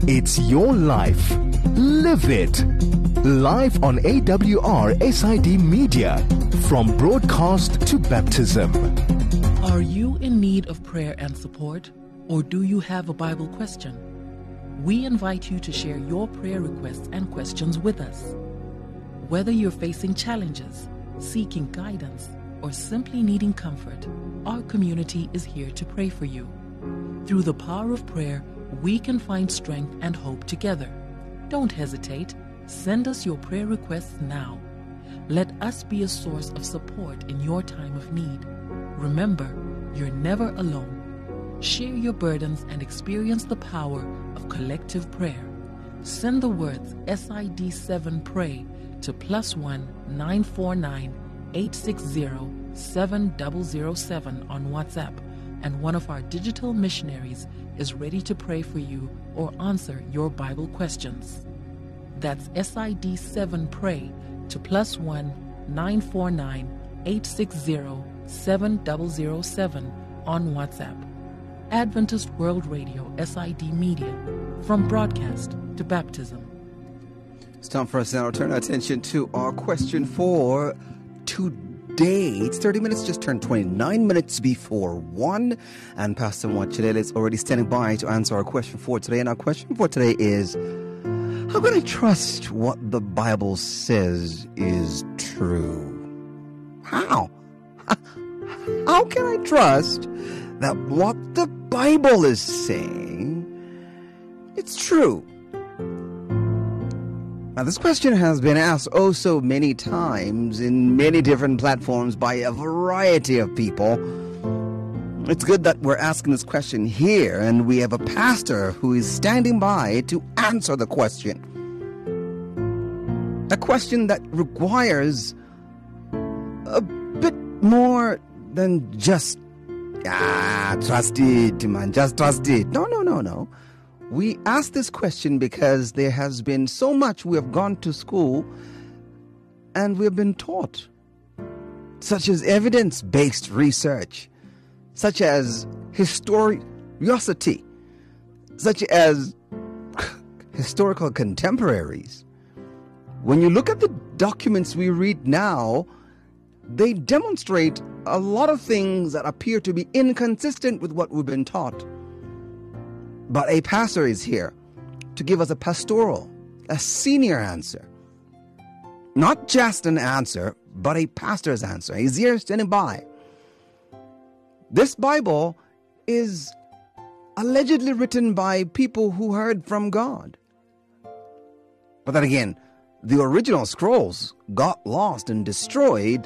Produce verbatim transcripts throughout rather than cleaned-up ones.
It's your life. Live it. Live on A W R S I D Media. From broadcast to baptism. Are you in need of prayer and support? Or do you have a Bible question? We invite you to share your prayer requests and questions with us. Whether you're facing challenges, seeking guidance, or simply needing comfort, our community is here to pray for you. Through the power of prayer, we can find strength and hope together. Don't hesitate. Send us your prayer requests now. Let us be a source of support in your time of need. Remember, you're never alone. Share your burdens and experience the power of collective prayer. Send the words S I D seven pray to plus one nine four nine eight six zero seven zero zero seven on WhatsApp, and one of our digital missionaries is ready to pray for you or answer your Bible questions. That's S I D seven pray to plus one nine four nine eight six zero seven zero zero seven on WhatsApp. Adventist World Radio S I D Media, from broadcast to baptism. It's time for us now to turn our attention to our question for today. It's thirty minutes, just turned twenty-nine minutes before one. And Pastor Mwachilele is already standing by to answer our question for today. And our question for today is, how can I trust what the Bible says is true? How? How can I trust that what the Bible is saying, it's true? Now, this question has been asked oh so many times in many different platforms by a variety of people. It's good that we're asking this question here, and we have a pastor who is standing by to answer the question. A question that requires a bit more than just, ah, trust it, man, just trust it. No, no, no, no. We ask this question because there has been so much we have gone to school and we have been taught, such as evidence-based research, such as historicity, such as historical contemporaries. When you look at the documents we read now, they demonstrate a lot of things that appear to be inconsistent with what we've been taught. But a pastor is here to give us a pastoral, a senior answer. Not just an answer, but a pastor's answer. He's here standing by. This Bible is allegedly written by people who heard from God. But then again, the original scrolls got lost and destroyed,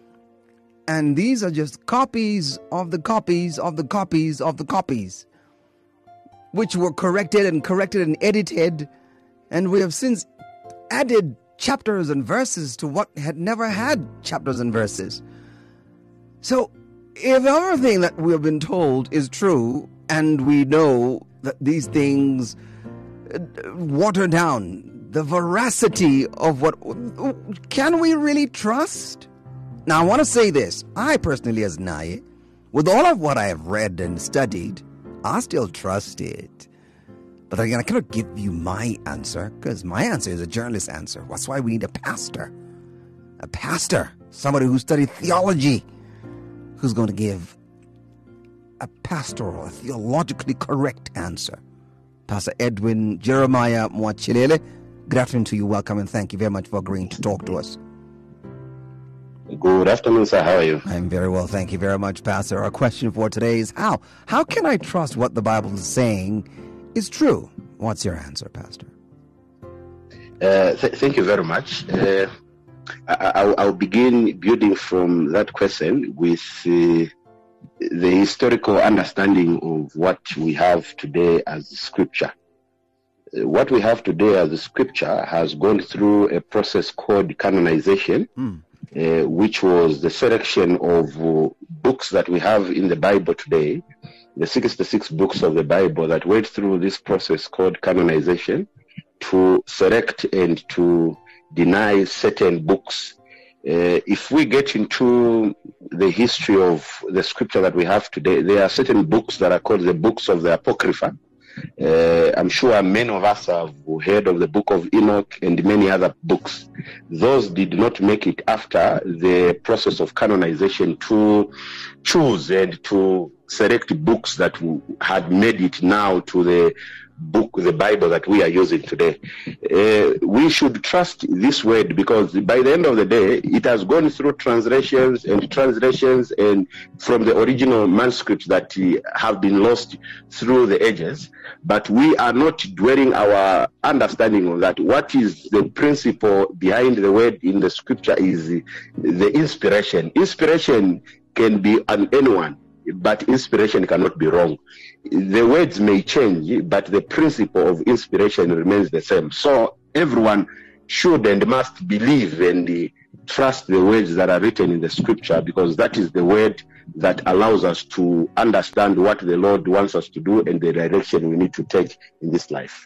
and these are just copies of the copies of the copies of the copies, which were corrected and corrected and edited, and we have since added chapters and verses to what had never had chapters and verses. So, if everything that we have been told is true, and we know that these things water down the veracity of what, can we really trust? Now, I want to say this. I personally, as Naye, with all of what I have read and studied, I still trust it. But again, I cannot give you my answer, because my answer is a journalist's answer. That's why we need a pastor. A pastor. Somebody who studied theology, who's going to give a pastoral, a theologically correct answer. Pastor Edwin Jeremiah Mwachilele, good afternoon to you. Welcome, and thank you very much for agreeing to talk to us. Good afternoon, sir. How are you? I'm very well. Thank you very much, Pastor. Our question for today is how? How can I trust what the Bible is saying is true? What's your answer, Pastor? Uh, th- thank you very much. Uh, I- I'll-, I'll begin building from that question with uh, the historical understanding of what we have today as Scripture. Uh, what we have today as Scripture has gone through a process called canonization. Mm. Uh, which was the selection of uh, books that we have in the Bible today, the sixty-six books of the Bible that went through this process called canonization to select and to deny certain books. Uh, if we get into the history of the Scripture that we have today, there are certain books that are called the books of the Apocrypha. Uh, I'm sure many of us have heard of the Book of Enoch and many other books. Those did not make it after the process of canonization to choose and to select books that had made it now to the book, the Bible that we are using today. Uh, we should trust this word, because by the end of the day, it has gone through translations and translations and from the original manuscripts that uh, have been lost through the ages. But we are not dwelling our understanding on that. What is the principle behind the word in the scripture is the inspiration. Inspiration can be on anyone, but inspiration cannot be wrong. The words may change, but the principle of inspiration remains the same. So everyone should and must believe and uh, trust the words that are written in the scripture, because that is the word that allows us to understand what the Lord wants us to do and the direction we need to take in this life.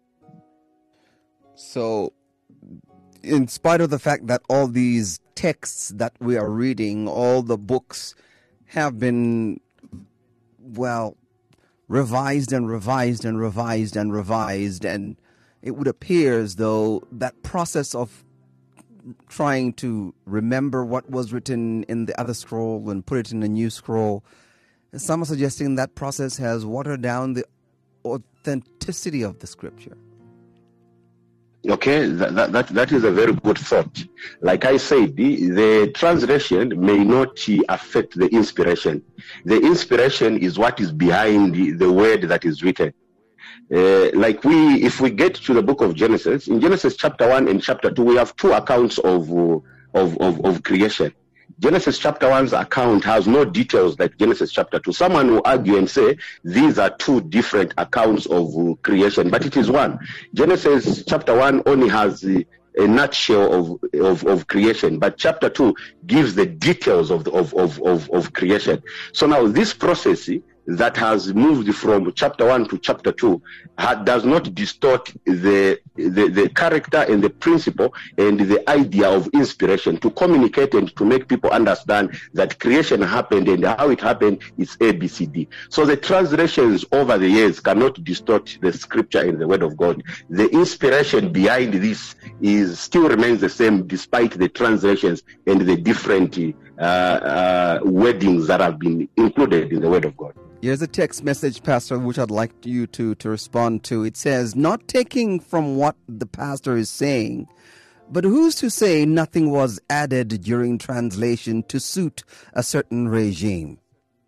So, in spite of the fact that all these texts that we are reading, all the books have been, well, revised and revised and revised and revised, and it would appear as though that process of trying to remember what was written in the other scroll and put it in a new scroll, some are suggesting that process has watered down the authenticity of the scripture. Okay, that, that, that is a very good thought. Like I said, the, the translation may not affect the inspiration. The inspiration is what is behind the, the word that is written. Uh, like we, if we get to the book of Genesis, in Genesis chapter one and chapter two, we have two accounts of, uh, of, of, of creation. Genesis chapter one's account has no details like Genesis chapter two. Someone will argue and say these are two different accounts of uh, creation, but it is one. Genesis chapter one only has uh, a nutshell of, of, of creation, but chapter two gives the details of, the, of, of, of, of creation. So now this process that has moved from chapter one to chapter two ha, does not distort the, the the character and the principle and the idea of inspiration to communicate and to make people understand that creation happened and how it happened is A, B, C, D. So the translations over the years cannot distort the scripture and the word of God. The inspiration behind this is still remains the same despite the translations and the different uh, uh, wordings that have been included in the word of God. Here's a text message, Pastor, which I'd like you to, to respond to. It says, not taking from what the pastor is saying, but who's to say nothing was added during translation to suit a certain regime?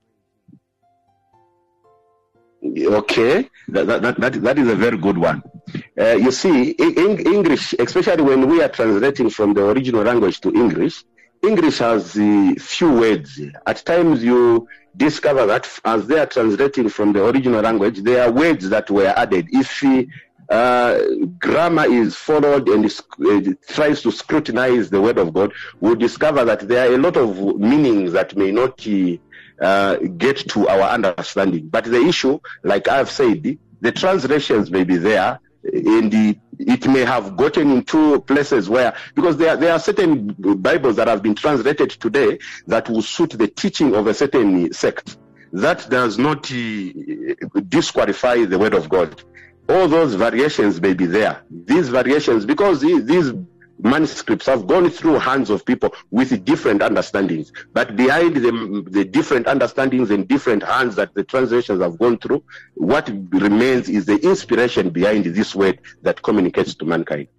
Okay, that, that, that, that is a very good one. Uh, you see, in English, especially when we are translating from the original language to English, English has uh, few words. At times you discover that as they are translating from the original language, there are words that were added. If uh, grammar is followed and uh, tries to scrutinize the word of God, we'll discover that there are a lot of meanings that may not uh, get to our understanding. But the issue, like I've said, the translations may be there, and the, it may have gotten into places where, because there, there are certain Bibles that have been translated today that will suit the teaching of a certain sect. That does not uh, disqualify the word of God. All those variations may be there. These variations, because these manuscripts have gone through hands of people with different understandings, but behind the, the different understandings and different hands that the translations have gone through, what remains is the inspiration behind this word that communicates to mankind.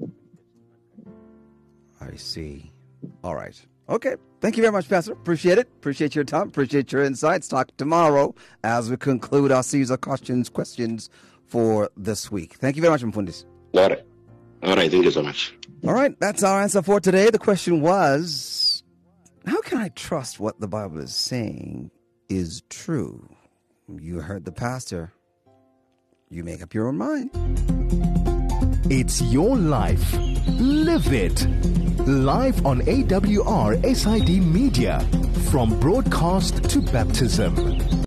I see. All right. Okay. Thank you very much, Pastor. Appreciate it. Appreciate your time. Appreciate your insights. Talk tomorrow as we conclude our series of questions, questions for this week. Thank you very much, Mfundisi. All right. All right. Thank you so much. All right, that's our answer for today. The question was, how can I trust what the Bible is saying is true? You heard the pastor. You make up your own mind. It's your life. Live it. Live on A W R S I D Media. From broadcast to baptism.